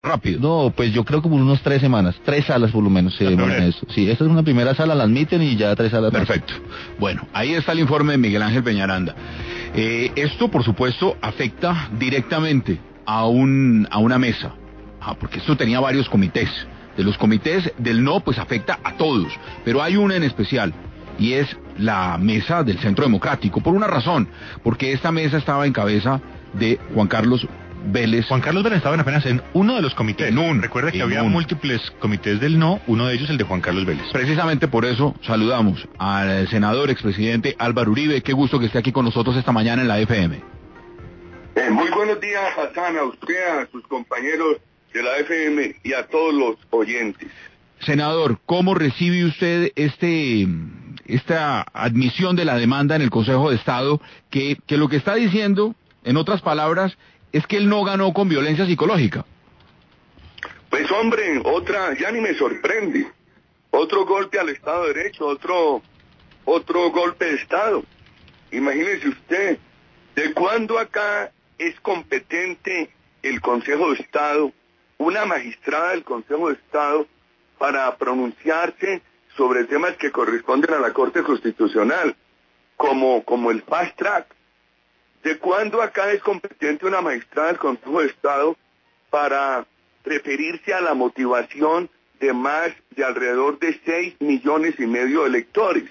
rápido. No, pues yo creo como unos 3 semanas, 3 salas por lo menos se demoran eso. Sí, esta es una primera sala, la admiten y ya 3 salas. Perfecto. Bueno, ahí está el informe de Miguel Ángel Peñaranda. Esto, por supuesto, afecta directamente a una mesa, porque esto tenía varios comités. De los comités del no, pues afecta a todos, pero hay una en especial, y es la mesa del Centro Democrático, por una razón, porque esta mesa estaba en cabeza de Juan Carlos Vélez. Juan Carlos Vélez estaba apenas en uno de los comités. Recuerda que había múltiples comités del no, uno de ellos el de Juan Carlos Vélez. Precisamente por eso saludamos al senador, expresidente Álvaro Uribe. Qué gusto que esté aquí con nosotros esta mañana en la FM. Muy buenos días, Hassan, a usted, a sus compañeros de la FM y a todos los oyentes. Senador, ¿cómo recibe usted esta admisión de la demanda en el Consejo de Estado, que lo que está diciendo, en otras palabras, es que él no ganó con violencia psicológica? Pues hombre, ya ni me sorprende. Otro golpe al Estado de Derecho, otro golpe de Estado. Imagínese usted, ¿de cuándo acá es competente el Consejo de Estado, una magistrada del Consejo de Estado, para pronunciarse sobre temas que corresponden a la Corte Constitucional, como el fast track? ¿De cuándo acá es competente una magistrada del Consejo de Estado para referirse a la motivación de alrededor de 6,5 millones de electores?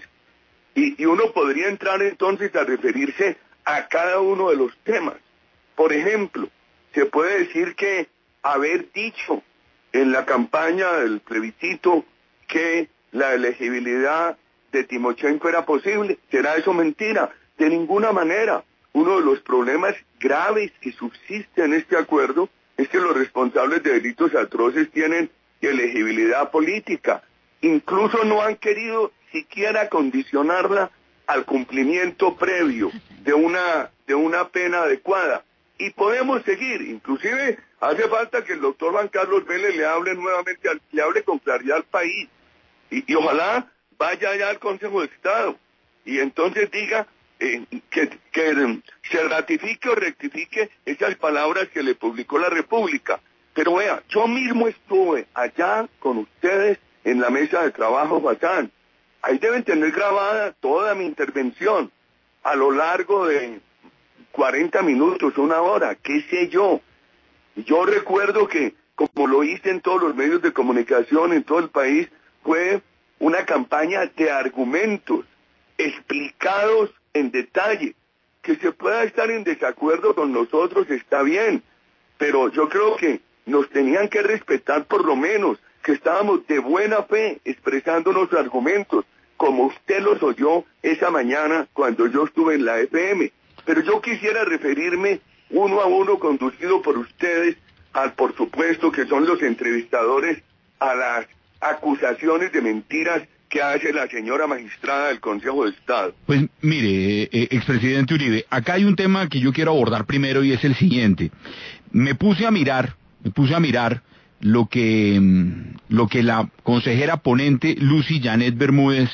Y uno podría entrar entonces a referirse a cada uno de los temas. Por ejemplo, se puede decir que haber dicho en la campaña del plebiscito que la elegibilidad de Timochenko era posible, ¿será eso mentira? De ninguna manera. Uno de los problemas graves que subsiste en este acuerdo es que los responsables de delitos atroces tienen elegibilidad política. Incluso no han querido siquiera condicionarla al cumplimiento previo de una pena adecuada. Y podemos seguir, inclusive hace falta que el doctor Juan Carlos Vélez le hable nuevamente, le hable con claridad al país, y ojalá vaya ya al Consejo de Estado, y entonces diga que se ratifique o rectifique esas palabras que le publicó la República. Pero vea, yo mismo estuve allá con ustedes en la mesa de trabajo, Hassan. Ahí deben tener grabada toda mi intervención a lo largo de 40 minutos, 1 hora, qué sé yo. Yo recuerdo que, como lo hice en todos los medios de comunicación en todo el país, fue una campaña de argumentos explicados en detalle. Que se pueda estar en desacuerdo con nosotros está bien, pero yo creo que nos tenían que respetar, por lo menos, que estábamos de buena fe expresando nuestros argumentos, como usted los oyó esa mañana cuando yo estuve en la FM. Pero yo quisiera referirme uno a uno, conducido por ustedes, por supuesto que son los entrevistadores, a las acusaciones de mentiras que hace la señora magistrada del Consejo de Estado. Pues mire, expresidente Uribe, acá hay un tema que yo quiero abordar primero, y es el siguiente. Me puse a mirar lo que la consejera ponente Lucy Janet Bermúdez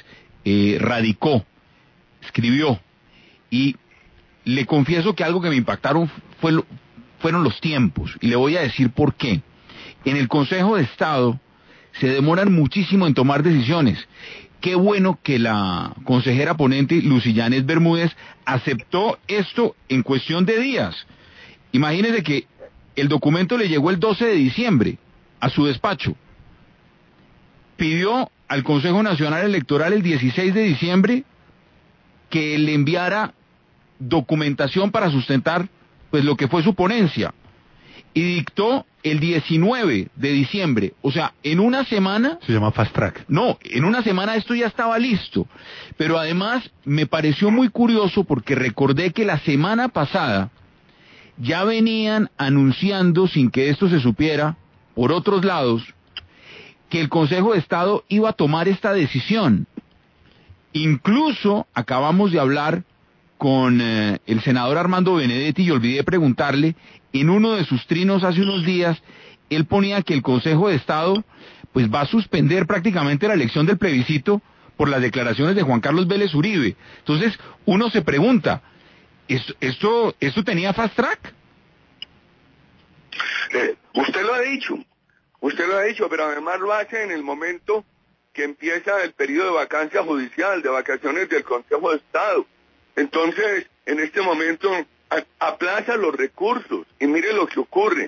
escribió, y le confieso que algo que me impactaron fueron los tiempos, y le voy a decir por qué. En el Consejo de Estado se demoran muchísimo en tomar decisiones. Qué bueno que la consejera ponente Lucy Janet Bermúdez aceptó esto en cuestión de días. Imagínese que el documento le llegó el 12 de diciembre a su despacho. Pidió al Consejo Nacional Electoral el 16 de diciembre que le enviara documentación para sustentar pues lo que fue su ponencia, y dictó el 19 de diciembre, o sea, en una semana... Se llama fast track. No, en una semana esto ya estaba listo, pero además me pareció muy curioso porque recordé que la semana pasada ya venían anunciando, sin que esto se supiera, por otros lados, que el Consejo de Estado iba a tomar esta decisión. Incluso acabamos de hablar con el senador Armando Benedetti, y olvidé preguntarle, en uno de sus trinos hace unos días, él ponía que el Consejo de Estado pues va a suspender prácticamente la elección del plebiscito por las declaraciones de Juan Carlos Vélez Uribe. Entonces, uno se pregunta, ¿esto tenía fast track? Usted lo ha dicho, Usted lo ha dicho, pero además lo hace en el momento que empieza el periodo de vacancia judicial, de vacaciones del Consejo de Estado. Entonces, en este momento, aplaza los recursos. Y mire lo que ocurre.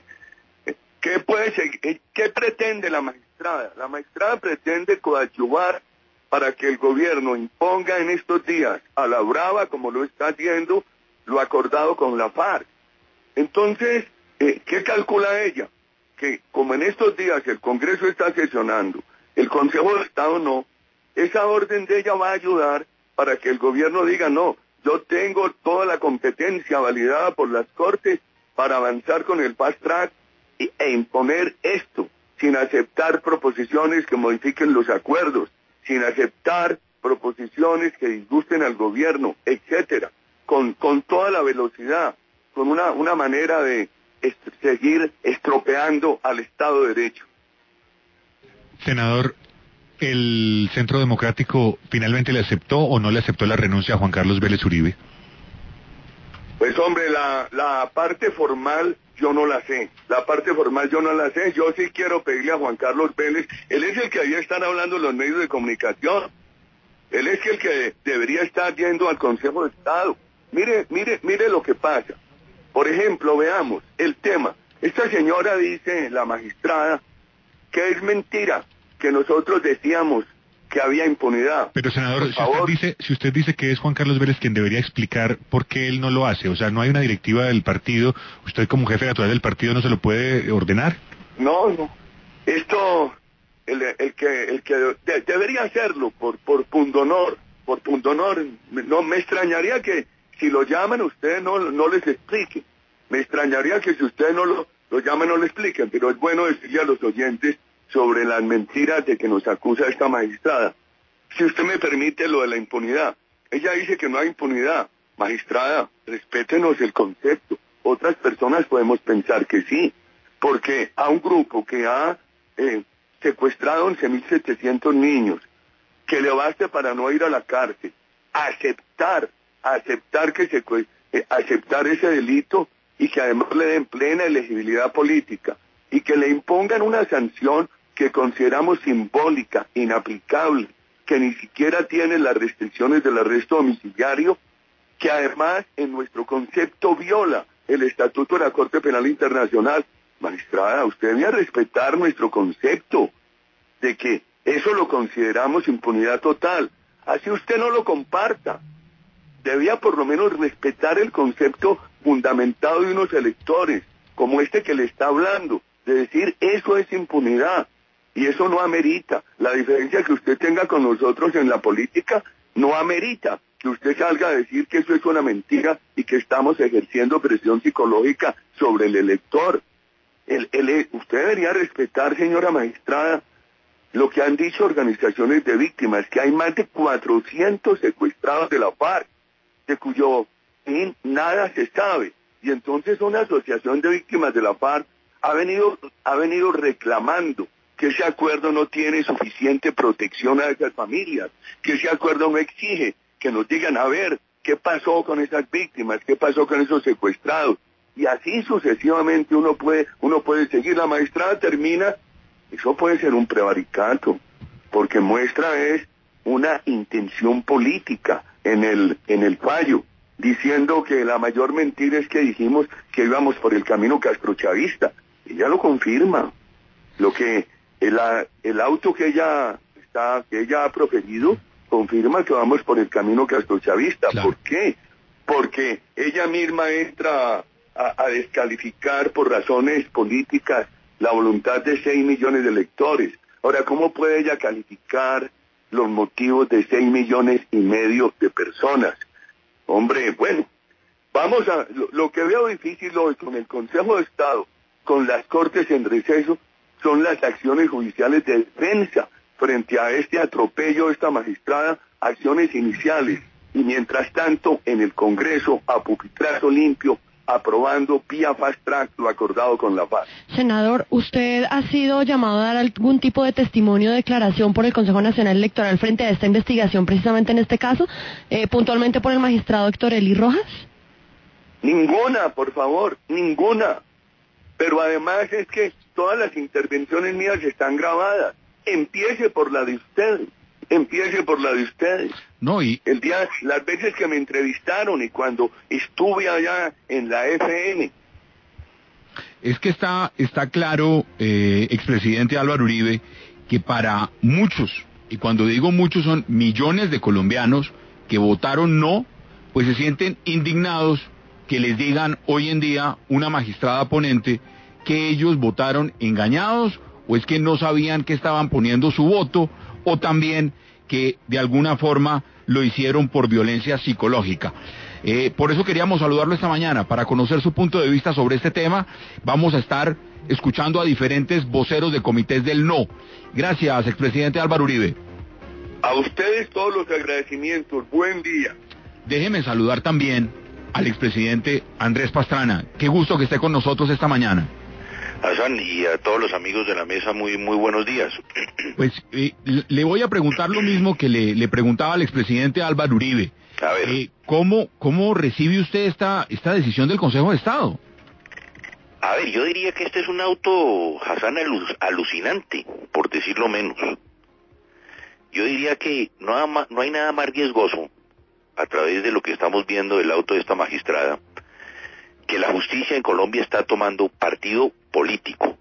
¿Qué pretende la magistrada? La magistrada pretende coadyuvar para que el gobierno imponga en estos días a la brava, como lo está haciendo, lo acordado con la FARC. Entonces, ¿qué calcula ella? Que como en estos días el Congreso está sesionando, el Consejo de Estado no, esa orden de ella va a ayudar para que el gobierno diga, no, yo tengo toda la competencia validada por las Cortes para avanzar con el fast track e imponer esto, sin aceptar proposiciones que modifiquen los acuerdos, sin aceptar proposiciones que disgusten al gobierno, etcétera, con toda la velocidad, con una manera de seguir estropeando al Estado de Derecho. Senador, ¿el Centro Democrático finalmente le aceptó o no le aceptó la renuncia a Juan Carlos Vélez Uribe? Pues hombre, la parte formal yo no la sé. Yo sí quiero pedirle a Juan Carlos Vélez, él es el que debería estar hablando en los medios de comunicación. Él es el que debería estar yendo al Consejo de Estado. Mire lo que pasa. Por ejemplo, veamos el tema. Esta señora dice, la magistrada, que es mentira, que nosotros decíamos que había impunidad. Pero senador, si usted dice que es Juan Carlos Vélez quien debería explicar por qué él no lo hace, o sea, no hay una directiva del partido, usted como jefe natural del partido no se lo puede ordenar. No. Esto, el que debería hacerlo por pundonor, no me extrañaría que si lo llaman ustedes no les expliquen. Me extrañaría que si ustedes no lo llaman no le expliquen, pero es bueno decirle a los oyentes sobre las mentiras de que nos acusa esta magistrada. Si usted me permite lo de la impunidad. Ella dice que no hay impunidad. Magistrada, respétenos el concepto. Otras personas podemos pensar que sí, porque a un grupo que ha secuestrado 11.700 niños, que le baste para no ir a la cárcel, aceptar ese delito y que además le den plena elegibilidad política y que le impongan una sanción que consideramos simbólica, inaplicable, que ni siquiera tiene las restricciones del arresto domiciliario, que además en nuestro concepto viola el Estatuto de la Corte Penal Internacional. Magistrada, usted debe respetar nuestro concepto de que eso lo consideramos impunidad total. Así usted no lo comparta. Debía por lo menos respetar el concepto fundamentado de unos electores, como este que le está hablando, de decir eso es impunidad. Y eso no amerita. La diferencia que usted tenga con nosotros en la política no amerita que usted salga a decir que eso es una mentira y que estamos ejerciendo presión psicológica sobre el elector. Usted debería respetar, señora magistrada, lo que han dicho organizaciones de víctimas, que hay más de 400 secuestrados de la FARC, de cuyo fin nada se sabe. Y entonces una asociación de víctimas de la FARC ha venido reclamando que ese acuerdo no tiene suficiente protección a esas familias, que ese acuerdo no exige que nos digan, a ver, ¿qué pasó con esas víctimas? ¿Qué pasó con esos secuestrados? Y así sucesivamente uno puede seguir. La magistrada termina, eso puede ser un prevaricato, porque muestra es una intención política en el fallo, diciendo que la mayor mentira es que dijimos que íbamos por el camino castrochavista. Ella lo confirma. Lo que el auto que ella ha proferido confirma que vamos por el camino castrochavista. Claro. ¿Por qué? Porque ella misma entra a descalificar por razones políticas la voluntad de 6 millones de electores. Ahora, ¿cómo puede ella calificar los motivos de 6,5 millones de personas? Hombre, bueno, vamos a... Lo que veo difícil hoy con el Consejo de Estado, con las Cortes en receso, son las acciones judiciales de defensa frente a este atropello de esta magistrada, acciones iniciales, y mientras tanto en el Congreso a pupitrazo limpio aprobando vía fast track lo acordado con la paz. Senador, ¿usted ha sido llamado a dar algún tipo de testimonio o declaración por el Consejo Nacional Electoral frente a esta investigación, precisamente en este caso, puntualmente por el magistrado Héctor Eli Rojas? Ninguna, por favor, ninguna. Pero además es que todas las intervenciones mías están grabadas. Empiece por la de ustedes. Empiece por la de ustedes. No, y Las veces que me entrevistaron y cuando estuve allá en la FM. es que está claro, expresidente Álvaro Uribe, que para muchos, y cuando digo muchos son millones de colombianos que votaron no, pues se sienten indignados que les digan hoy en día una magistrada ponente que ellos votaron engañados, o es que no sabían que estaban poniendo su voto, o también que de alguna forma lo hicieron por violencia psicológica. Por eso queríamos saludarlo esta mañana, para conocer su punto de vista sobre este tema. Vamos a estar escuchando a diferentes voceros de comités del no. Gracias, expresidente Álvaro Uribe. A ustedes todos los agradecimientos. Buen día. Déjeme saludar también al expresidente Andrés Pastrana. Qué gusto que esté con nosotros esta mañana. Hassan, y a todos los amigos de la mesa, muy buenos días. Pues le voy a preguntar lo mismo que le preguntaba al expresidente Álvaro Uribe. A ver. ¿Cómo recibe usted esta decisión del Consejo de Estado? A ver, yo diría que este es un auto, Hassan, alucinante, por decirlo menos. Yo diría que no hay nada más riesgoso, a través de lo que estamos viendo del auto de esta magistrada, que la justicia en Colombia está tomando partido político.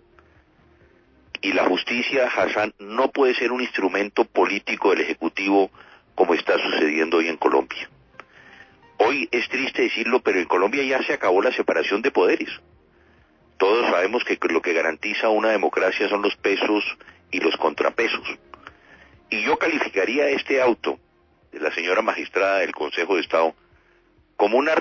Y la justicia, Hassan, no puede ser un instrumento político del Ejecutivo como está sucediendo hoy en Colombia. Hoy es triste decirlo, pero en Colombia ya se acabó la separación de poderes. Todos sabemos que lo que garantiza una democracia son los pesos y los contrapesos. Y yo calificaría este auto de la señora magistrada del Consejo de Estado como un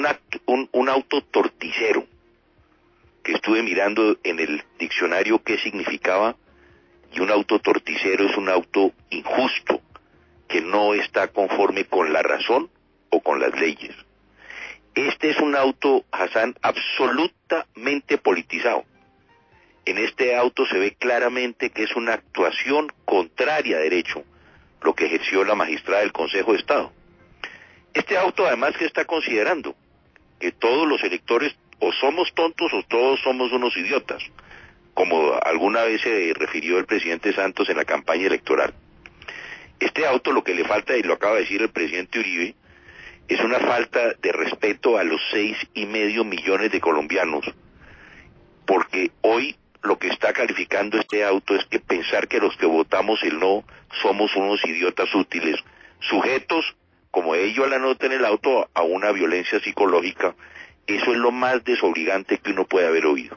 auto torticero, que estuve mirando en el diccionario qué significaba, y un auto torticero es un auto injusto, que no está conforme con la razón o con las leyes. Este es un auto, Hassan, absolutamente politizado. En este auto se ve claramente que es una actuación contraria a derecho, lo que ejerció la magistrada del Consejo de Estado. Este auto además que está considerando que todos los electores o somos tontos o todos somos unos idiotas, como alguna vez se refirió el presidente Santos en la campaña electoral. Este auto lo que le falta, y lo acaba de decir el presidente Uribe, es una falta de respeto a los 6,5 millones de colombianos, porque hoy lo que está calificando este auto es que pensar que los que votamos el no somos unos idiotas útiles, sujetos, como ellos la nota en el auto, a una violencia psicológica. Eso es lo más desobligante que uno puede haber oído.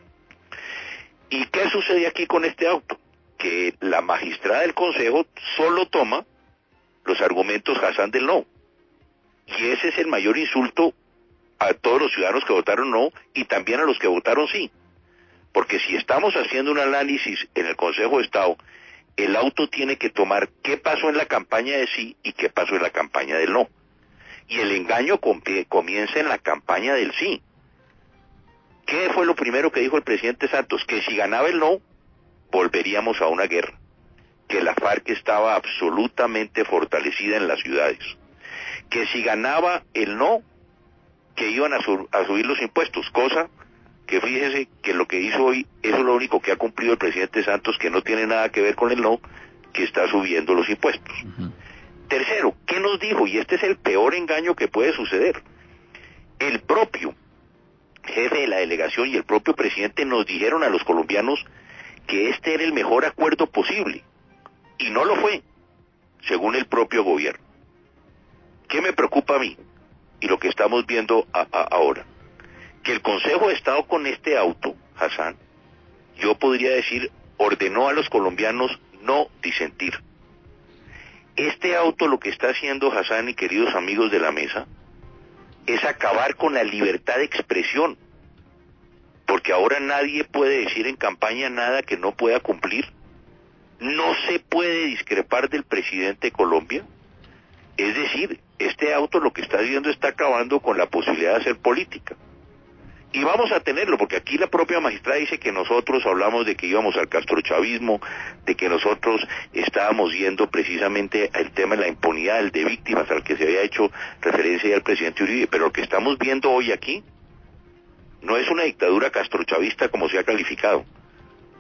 ¿Y qué sucede aquí con este auto? Que la magistrada del Consejo solo toma los argumentos, Hassan, del no. Y ese es el mayor insulto a todos los ciudadanos que votaron no y también a los que votaron sí. Porque si estamos haciendo un análisis en el Consejo de Estado, el auto tiene que tomar qué pasó en la campaña de sí y qué pasó en la campaña del no. Y el engaño comienza en la campaña del sí. ¿Qué fue lo primero que dijo el presidente Santos? Que si ganaba el no, volveríamos a una guerra. Que la FARC estaba absolutamente fortalecida en las ciudades. Que si ganaba el no, que iban a subir los impuestos, cosa que fíjese que lo que hizo hoy, eso es lo único que ha cumplido el presidente Santos, que no tiene nada que ver con el no, que está subiendo los impuestos. Tercero, ¿qué nos dijo? Y este es el peor engaño que puede suceder. El propio jefe de la delegación y el propio presidente nos dijeron a los colombianos que este era el mejor acuerdo posible, y no lo fue, según el propio gobierno. ¿Qué me preocupa a mí? Y lo que estamos viendo ahora, que el Consejo de Estado con este auto, Hassan, yo podría decir, ordenó a los colombianos no disentir. Este auto lo que está haciendo, Hassan y queridos amigos de la mesa, es acabar con la libertad de expresión, porque ahora nadie puede decir en campaña nada que no pueda cumplir. No se puede discrepar del presidente de Colombia. Es decir, este auto lo que está haciendo está acabando con la posibilidad de hacer política. Y vamos a tenerlo, porque aquí la propia magistrada dice que nosotros hablamos de que íbamos al castrochavismo, de que nosotros estábamos yendo precisamente al tema de la impunidad, el de víctimas, al que se había hecho referencia ya al presidente Uribe, pero lo que estamos viendo hoy aquí no es una dictadura castrochavista como se ha calificado.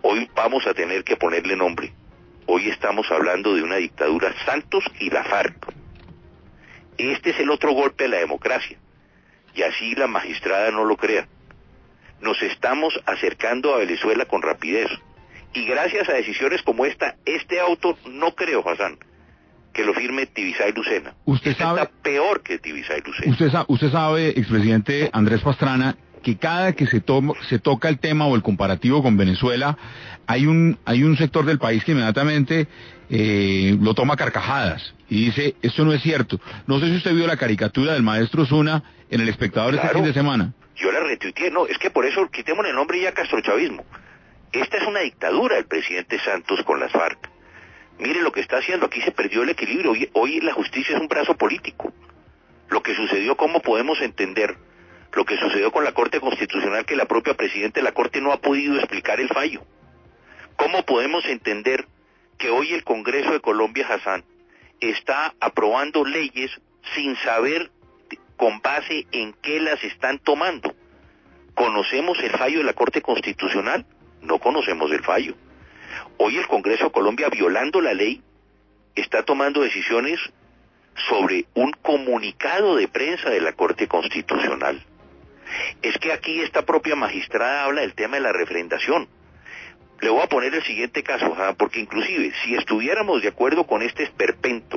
hoy vamos a tener que ponerle nombre. Hoy estamos hablando de una dictadura, Santos y la FARC. Este es el otro golpe a la democracia, y así la magistrada no lo crea. Nos estamos acercando a Venezuela con rapidez, y gracias a decisiones como esta, este auto no creo, Hassan, que lo firme Tibisay Lucena. Usted sabe, está peor que Tibisay Lucena. usted sabe, expresidente Andrés Pastrana, que cada que se toca el tema o el comparativo con Venezuela, hay un sector del país que inmediatamente lo toma a carcajadas y dice, esto no es cierto. No sé si usted vio la caricatura del maestro Zuna en El Espectador este fin de semana. Yo la retuiteé, no, es que por eso quitémosle el nombre ya castrochavismo. Esta es una dictadura del presidente Santos con las FARC. Mire lo que está haciendo, aquí se perdió el equilibrio, hoy la justicia es un brazo político. Lo que sucedió, ¿cómo podemos entender lo que sucedió con la Corte Constitucional, que la propia presidenta de la Corte no ha podido explicar el fallo? ¿Cómo podemos entender que hoy el Congreso de Colombia, Hassan, está aprobando leyes sin saber con base en qué las están tomando? ¿Conocemos el fallo de la Corte Constitucional? No conocemos el fallo. Hoy el Congreso de Colombia, violando la ley, está tomando decisiones sobre un comunicado de prensa de la Corte Constitucional. Es que aquí esta propia magistrada habla del tema de la refrendación. Le voy a poner el siguiente caso, porque inclusive si estuviéramos de acuerdo con este esperpento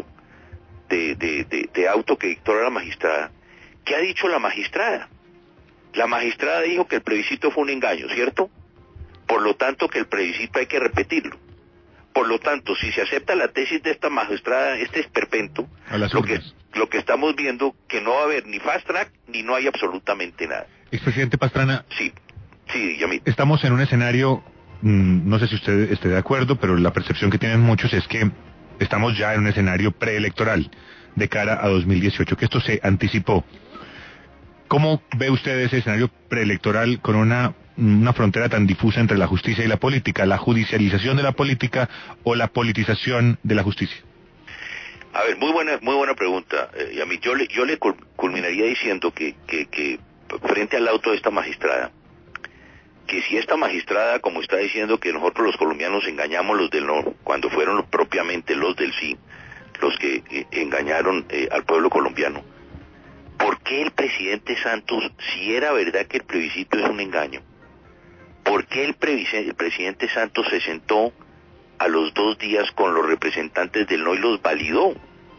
de auto que dictó la magistrada, ¿qué ha dicho la magistrada? La magistrada dijo que el plebiscito fue un engaño, ¿cierto? Por lo tanto, que el plebiscito hay que repetirlo. Por lo tanto, si se acepta la tesis de esta magistrada, este esperpento, lo que estamos viendo, que no va a haber ni fast track, ni no hay absolutamente nada. Expresidente Pastrana. Sí, Yamit. Estamos en un escenario, no sé si usted esté de acuerdo, pero la percepción que tienen muchos es que estamos ya en un escenario preelectoral de cara a 2018, que esto se anticipó. ¿Cómo ve usted ese escenario preelectoral con una frontera tan difusa entre la justicia y la política, la judicialización de la política o la politización de la justicia? A ver, muy buena pregunta, Yamit. Yo le culminaría diciendo que frente al auto de esta magistrada, que si esta magistrada, como está diciendo que nosotros los colombianos engañamos los del no, cuando fueron propiamente los del sí, los que engañaron al pueblo colombiano, ¿por qué el presidente Santos, si era verdad que el plebiscito es un engaño, por qué el presidente Santos se sentó a los 2 días con los representantes del no y los validó?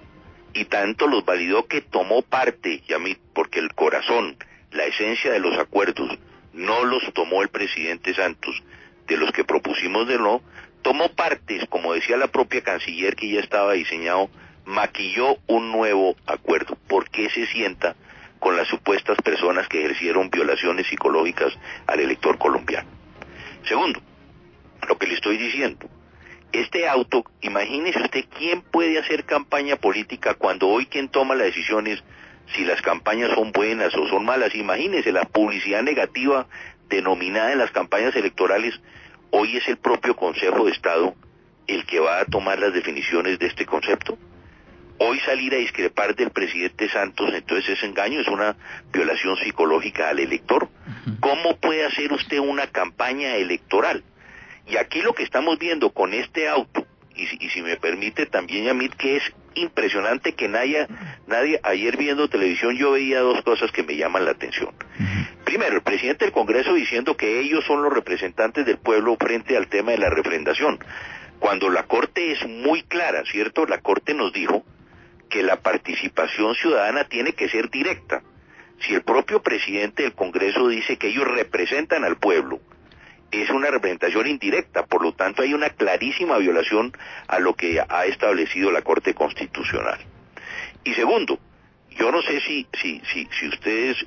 Y tanto los validó que tomó parte, Yamit, porque el corazón, la esencia de los acuerdos, no los tomó el presidente Santos, de los que propusimos de no, tomó partes, como decía la propia canciller que ya estaba diseñado, maquilló un nuevo acuerdo. ¿Por qué se sienta con las supuestas personas que ejercieron violaciones psicológicas al elector colombiano? Segundo, lo que le estoy diciendo, este auto, imagínese usted quién puede hacer campaña política cuando hoy quien toma las decisiones, si las campañas son buenas o son malas. Imagínese la publicidad negativa denominada en las campañas electorales. Hoy es el propio Consejo de Estado el que va a tomar las definiciones de este concepto. Hoy salir a discrepar del presidente Santos, entonces ese engaño es una violación psicológica al elector. ¿Cómo puede hacer usted una campaña electoral? Y aquí lo que estamos viendo con este auto, y si me permite también, Yamit, que es impresionante que nadie, ayer viendo televisión yo veía 2 cosas que me llaman la atención. Primero, el presidente del Congreso diciendo que ellos son los representantes del pueblo frente al tema de la refrendación, cuando la Corte es muy clara, ¿cierto? La Corte nos dijo que la participación ciudadana tiene que ser directa. Si el propio presidente del Congreso dice que ellos representan al pueblo, es una representación indirecta, por lo tanto hay una clarísima violación a lo que ha establecido la Corte Constitucional. Y segundo, yo no sé si ustedes,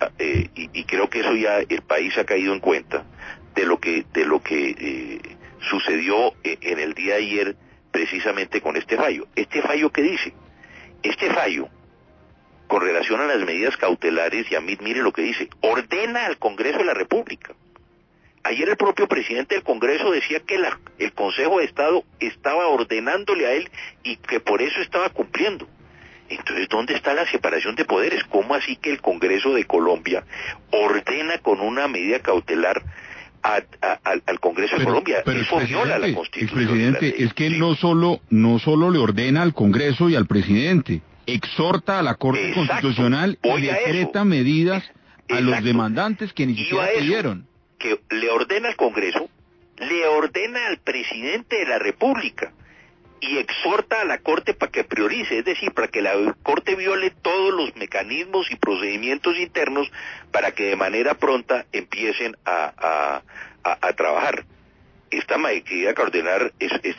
y creo que eso ya el país ha caído en cuenta, de lo que sucedió en el día de ayer precisamente con este fallo. ¿Este fallo qué dice? Este fallo, con relación a las medidas cautelares, y a mí mire lo que dice, ordena al Congreso de la República. Ayer el propio presidente del Congreso decía que el Consejo de Estado estaba ordenándole a él y que por eso estaba cumpliendo. Entonces, ¿dónde está la separación de poderes? ¿Cómo así que el Congreso de Colombia ordena con una medida cautelar al Congreso de Colombia. Pero eso viola la Constitución. Expresidente, es que no solo le ordena al Congreso y al presidente, exhorta a la Corte Constitucional y decreta medidas a los demandantes que ni siquiera pidieron. Que le ordena al Congreso, le ordena al presidente de la República y exhorta a la Corte para que priorice, es decir, para que la Corte viole todos los mecanismos y procedimientos internos para que de manera pronta empiecen a trabajar. Esta medida cautelar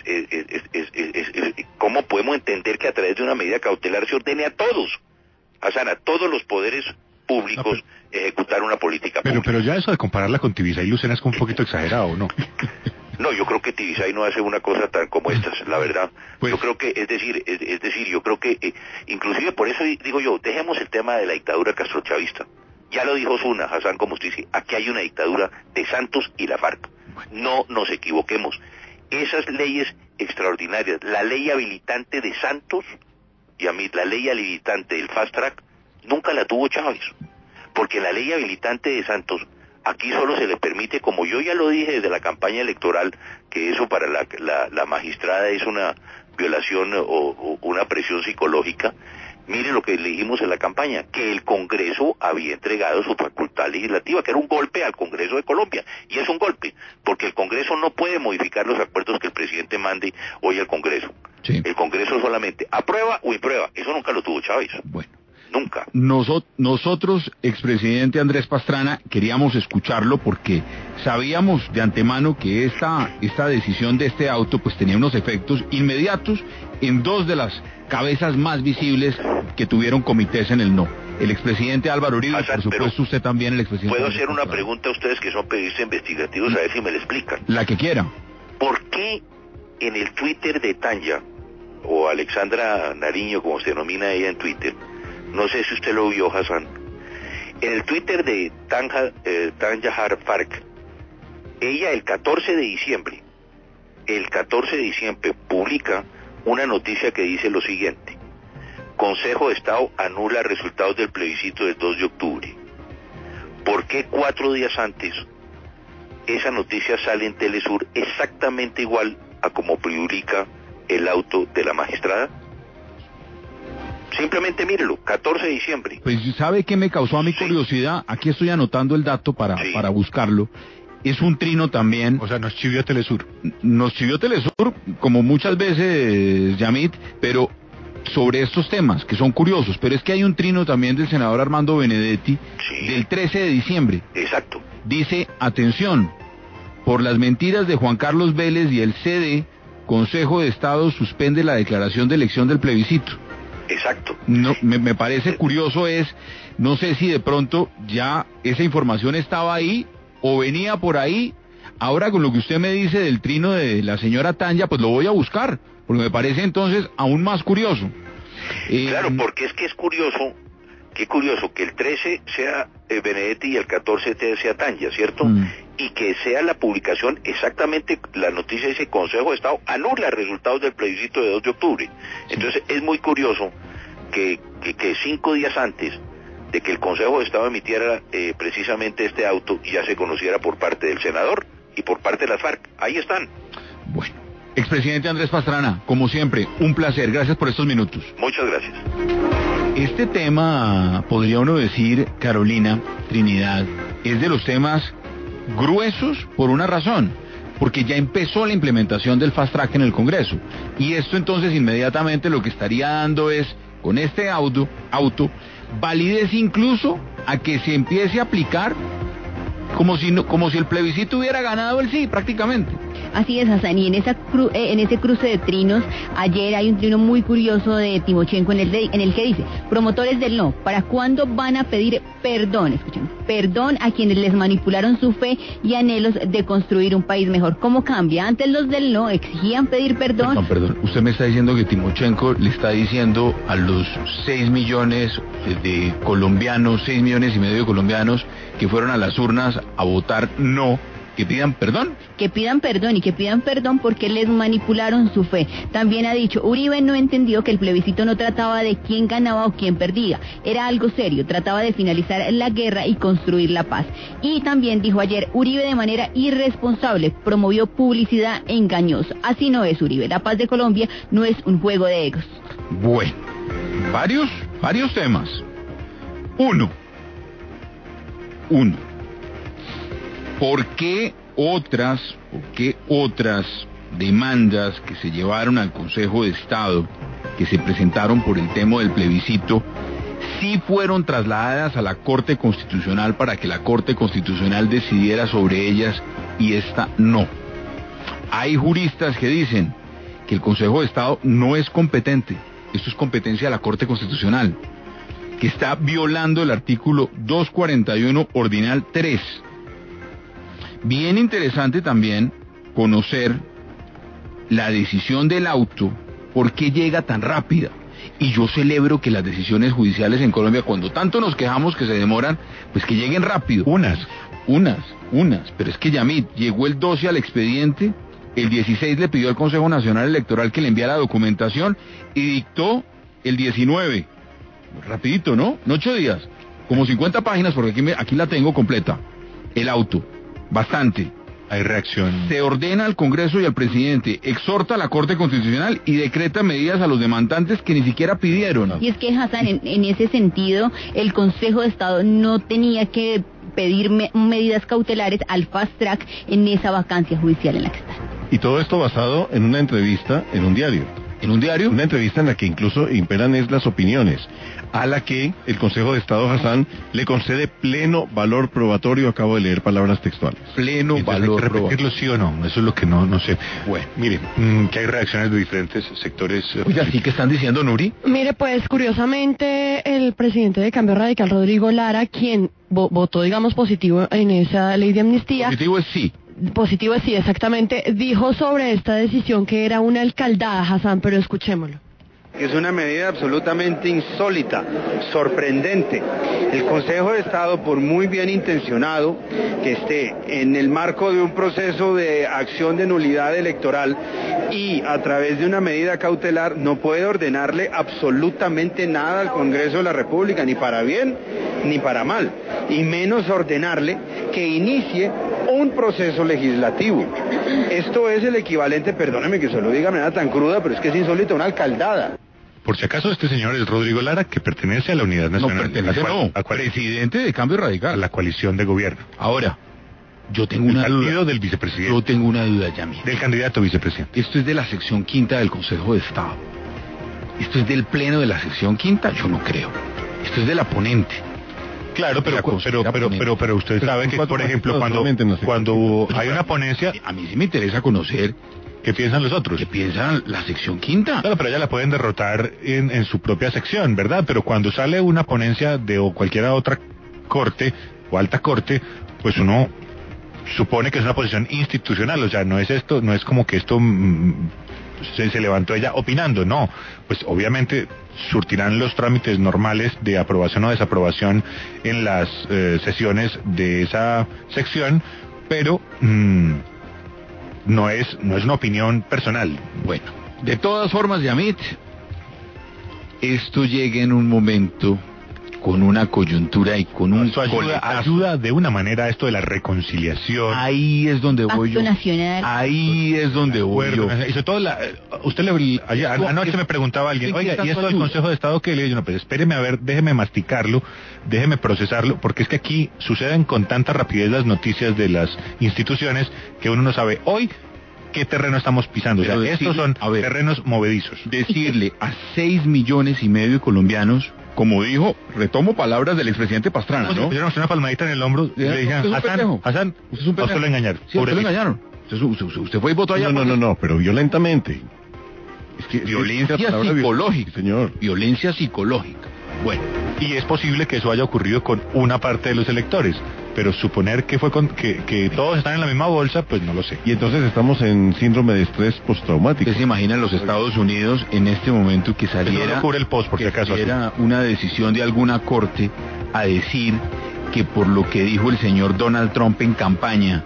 ¿cómo podemos entender que a través de una medida cautelar se ordene a todos, a todos los poderes públicos ejecutar una política pública? Pero ya eso de compararla con Tibisay y Lucena es un poquito exagerado, ¿no? No, yo creo que Tibisay no hace una cosa tan como estas, la verdad. Pues, yo creo que, es decir, yo creo que, inclusive por eso digo yo, dejemos el tema de la dictadura castrochavista. Ya lo dijo Zuna, Hassan, como usted dice, aquí hay una dictadura de Santos y la FARC. No nos equivoquemos. Esas leyes extraordinarias, la ley habilitante de Santos y a mí la ley habilitante del Fast Track, nunca la tuvo Chávez. Porque la ley habilitante de Santos, aquí solo se le permite, como yo ya lo dije desde la campaña electoral, que eso para la magistrada es una violación o una presión psicológica. Mire lo que le dijimos en la campaña, que el Congreso había entregado su facultad legislativa, que era un golpe al Congreso de Colombia, y es un golpe, porque el Congreso no puede modificar los acuerdos que el presidente mande hoy al Congreso. Sí. El Congreso solamente aprueba o imprueba, eso nunca lo tuvo Chávez. Bueno. Nunca. Nosotros, expresidente Andrés Pastrana, queríamos escucharlo porque sabíamos de antemano que esta decisión de este auto pues tenía unos efectos inmediatos en dos de las cabezas más visibles que tuvieron comités en el no. El expresidente Álvaro Uribe, por supuesto usted también, el expresidente. ¿Puedo hacer una pregunta a ustedes que son periodistas investigativos, a ver si me la explican? La que quiera. ¿Por qué en el Twitter de Tanya, o Alexandra Nariño, como se denomina ella en Twitter, no sé si usted lo vio, Hassan, en el Twitter de Tanya Farc, ella el 14 de diciembre publica una noticia que dice lo siguiente: Consejo de Estado anula resultados del plebiscito del 2 de octubre. ¿Por qué 4 días antes esa noticia sale en Telesur exactamente igual a como publica el auto de la magistrada? Simplemente mírelo, 14 de diciembre. Pues ¿sabe qué me causó a mi curiosidad? Aquí estoy anotando el dato para buscarlo. Es un trino también. O sea, nos chivió Telesur. Nos chivió Telesur, como muchas veces, Yamit, pero sobre estos temas, que son curiosos. Pero es que hay un trino también del senador Armando Benedetti, del 13 de diciembre. Exacto. Dice, atención, por las mentiras de Juan Carlos Vélez y el CD, Consejo de Estado suspende la declaración de elección del plebiscito. Exacto. No, me parece curioso no sé si de pronto ya esa información estaba ahí o venía por ahí. Ahora con lo que usted me dice del trino de la señora Tanya, pues lo voy a buscar, porque me parece entonces aún más curioso. Claro, porque es que es curioso, qué curioso que el 13 sea Benedetti y el 14 sea Tanya, ¿cierto? Y que sea la publicación exactamente, la noticia dice Consejo de Estado anula resultados del plebiscito de 2 de octubre. Entonces es muy curioso que 5 días antes de que el Consejo de Estado emitiera precisamente este auto ya se conociera por parte del senador y por parte de las FARC. Ahí están. Bueno, expresidente Andrés Pastrana, como siempre, un placer. Gracias por estos minutos. Muchas gracias. Este tema, podría uno decir, Carolina, Trinidad, es de los temas gruesos por una razón, porque ya empezó la implementación del Fast Track en el Congreso, y esto entonces inmediatamente lo que estaría dando es, con este auto, validez incluso a que se empiece a aplicar como si el plebiscito hubiera ganado el sí, prácticamente. Así es, Hassan, y en ese cruce de trinos, ayer hay un trino muy curioso de Timochenko en el que dice, promotores del no, ¿para cuándo van a pedir perdón? Escuchen, perdón a quienes les manipularon su fe y anhelos de construir un país mejor. ¿Cómo cambia? Antes los del no exigían pedir perdón. Perdón, usted me está diciendo que Timochenko le está diciendo a los 6 millones de colombianos, 6 millones y medio de colombianos que fueron a las urnas a votar no, ¿Que pidan perdón? Que pidan perdón y que pidan perdón porque les manipularon su fe. También ha dicho, Uribe no entendió que el plebiscito no trataba de quién ganaba o quién perdía. Era algo serio, trataba de finalizar la guerra y construir la paz. Y también dijo ayer, Uribe de manera irresponsable promovió publicidad engañosa. Así no es, Uribe. La paz de Colombia no es un juego de egos. Bueno, varios temas. Uno. ¿Por qué otras demandas que se llevaron al Consejo de Estado, que se presentaron por el tema del plebiscito, sí fueron trasladadas a la Corte Constitucional para que la Corte Constitucional decidiera sobre ellas y esta no? Hay juristas que dicen que el Consejo de Estado no es competente, esto es competencia de la Corte Constitucional, que está violando el artículo 241 ordinal 3. Bien interesante también conocer la decisión del auto, por qué llega tan rápida. Y yo celebro que las decisiones judiciales en Colombia, cuando tanto nos quejamos que se demoran, pues que lleguen rápido. Unas. Pero es que Yamit llegó el 12 al expediente, el 16 le pidió al Consejo Nacional Electoral que le enviara documentación y dictó el 19. Rapidito, ¿no? En 8 días. Como 50 páginas, porque aquí la tengo completa. El auto. Bastante. Hay reacción. Se ordena al Congreso y al presidente, exhorta a la Corte Constitucional y decreta medidas a los demandantes que ni siquiera pidieron. Y es que, Hassan, en ese sentido, el Consejo de Estado no tenía que pedir medidas cautelares al fast track en esa vacancia judicial en la que está. Y todo esto basado en una entrevista en un diario. ¿En un diario? Una entrevista en la que incluso imperan es las opiniones, a la que el Consejo de Estado, Hassan, le concede pleno valor probatorio. Acabo de leer palabras textuales. Pleno Entonces, valor ¿hay que repetirlo probatorio. sí o no? Eso es lo que no sé. Bueno. Mire, que hay reacciones de diferentes sectores. Oiga, ¿sí que están diciendo, Nuri? Mire, pues curiosamente el presidente de Cambio Radical, Rodrigo Lara, quien votó, digamos, positivo en esa ley de amnistía. Positivo es sí. Positivo sí, exactamente. Dijo sobre esta decisión que era una alcaldada, Hassan, pero escuchémoslo. Es una medida absolutamente insólita, sorprendente. El Consejo de Estado, por muy bien intencionado que esté en el marco de un proceso de acción de nulidad electoral y a través de una medida cautelar, no puede ordenarle absolutamente nada al Congreso de la República, ni para bien ni para mal, y menos ordenarle que inicie un proceso legislativo. Esto es el equivalente, perdóneme que se lo diga de manera tan cruda, pero es que es insólito, una alcaldada. Por si acaso, este señor es Rodrigo Lara, que pertenece a la Unidad Nacional. No pertenece, presidente de Cambio A Radical. la coalición de gobierno. Ahora, yo tengo El una partido duda. del vicepresidente. Yo tengo una duda, Yamil. Del candidato vicepresidente. Esto es de la sección quinta del Consejo de Estado. Esto es del pleno de la sección quinta, yo no creo. Esto es de la ponente. Claro, pero usted sabe que, por ejemplo, cuando hay una ponencia, A mí sí me interesa conocer ¿qué piensan los otros? qué piensa la sección quinta. Claro, pero ella la pueden derrotar en su propia sección, ¿verdad? Pero cuando sale una ponencia de o cualquiera otra corte o alta corte, pues uno supone que es una posición institucional, o sea, no es como que esto se levantó ella opinando, no, pues obviamente surtirán los trámites normales de aprobación o desaprobación en las sesiones de esa sección, pero no es una opinión personal. Bueno, de todas formas, Yamit, esto llega en un momento con una coyuntura y con un Eso coletazo. ayuda de una manera esto de la reconciliación. Ahí es donde voy yo. Pacto nacional. Ahí es donde voy yo. Y sobre todo, anoche me preguntaba alguien, oiga, ¿y esto del Consejo de Estado qué? Le digo, no, pues espéreme a ver, déjeme masticarlo, déjeme procesarlo, porque es que aquí suceden con tanta rapidez las noticias de las instituciones que uno no sabe hoy qué terreno estamos pisando. Pero o sea, estos son a ver, terrenos movedizos. Decirle a 6,5 millones de colombianos, como dijo, retomo palabras del expresidente Pastrana, ¿No? ¿no? Le dieron una palmadita en el hombro y le dijeron, Usted es un pendejo. Hassan, Usted es un a usted lo engañaron. Sí, a usted lo engañaron. Usted fue y votó allá. No, pero violentamente. Es que Violencia violencia psicológica. Señor. Violencia psicológica. Bueno, Y es posible que eso haya ocurrido con una parte de los electores, pero suponer que que todos están en la misma bolsa, pues no lo sé. Y entonces estamos en síndrome de estrés postraumático. ¿usted se imagina en los Estados Unidos en este momento que Eso no saliera, lo cubre el post, por si acaso. era una decisión de alguna corte a decir que por lo que dijo el señor Donald Trump en campaña,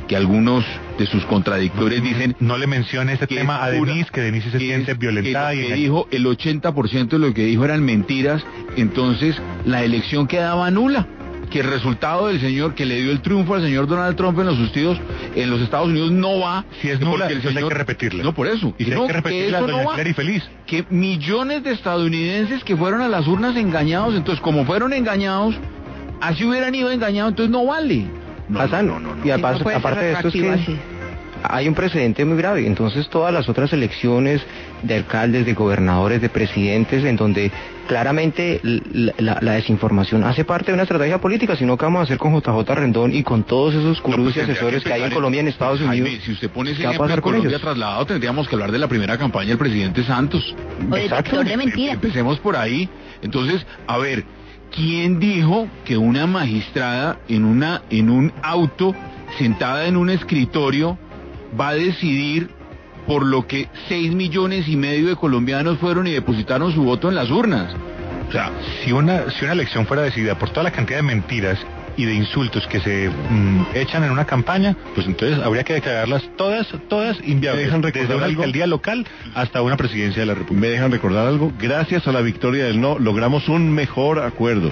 que algunos de sus contradictores dicen... No le mencione este tema a Denise, que Denise se siente violentada. Que dijo, el 80% de lo que dijo eran mentiras, entonces la elección quedaba nula. Que el resultado del señor que le dio el triunfo al señor Donald Trump en los Estados Unidos no va. Si es nula, porque el señor, hay que repetirla. No, por eso. Y si hay que repetirla, doña Clary feliz. Que millones de estadounidenses que fueron a las urnas engañados, entonces como fueron engañados, así hubieran ido engañados, entonces no vale. No. Y aparte de esto es que hay un precedente muy grave. Entonces todas las otras elecciones de alcaldes, de gobernadores, de presidentes, en donde claramente la desinformación hace parte de una estrategia política, sino que vamos a hacer con JJ Rendón y con todos esos gurús y asesores que hay en Colombia y en Estados Unidos. Jaime, si usted pone ese ejemplo de Colombia trasladado, tendríamos que hablar de la primera campaña del presidente Santos. O detector de mentiras. Empecemos por ahí. Entonces, a ver, ¿quién dijo que una magistrada en un auto, sentada en un escritorio, va a decidir por lo que 6,5 millones de colombianos fueron y depositaron su voto en las urnas? O sea, si una elección fuera decidida por toda la cantidad de mentiras y de insultos que se echan en una campaña, pues entonces habría que declararlas todas inviables, desde una alcaldía local hasta una presidencia de la República. ¿Me dejan recordar algo? Gracias a la victoria del no, logramos un mejor acuerdo.